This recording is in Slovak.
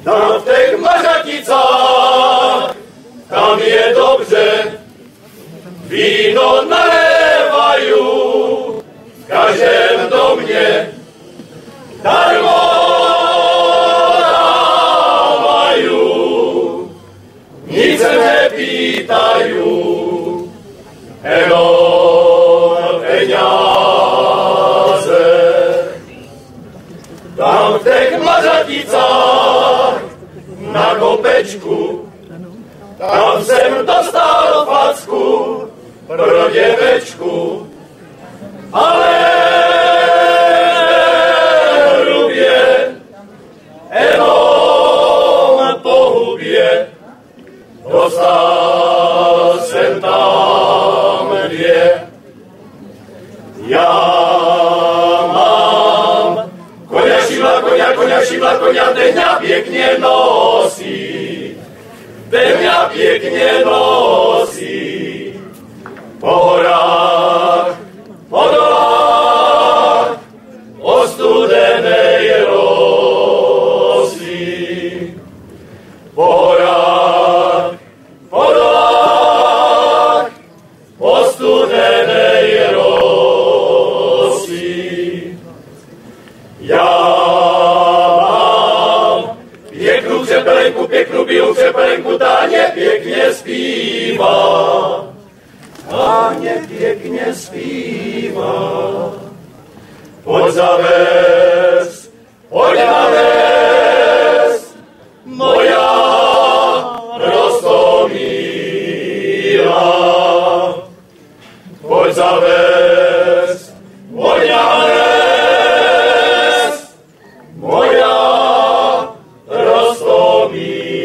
Tam v těch Mařaticách, tam je dobře, víno nalévajú v každém domě, darmo dávajú, nic nepýtajú, jenom peňáze. Tam v těch Mařaticách na kopečku, tam jsem dostal facku pro děvečku, ale hrubě, jenom po hubě, dostal jsem tam dvě. Já mám koňa šibla, koňa, ten mňa pěkně nosí, ten mňa pěkně nosí. Po horách, po dolách, o studenej rosy. Po horách, po dolách, o studenej rosy. Ja mám pěknou bílou křepelenku, tá nepěkně zpívá. Táně pěkně zpívá. Pojď zavést, moja Rostomíra. Pojď zavést, moja Rostomíra.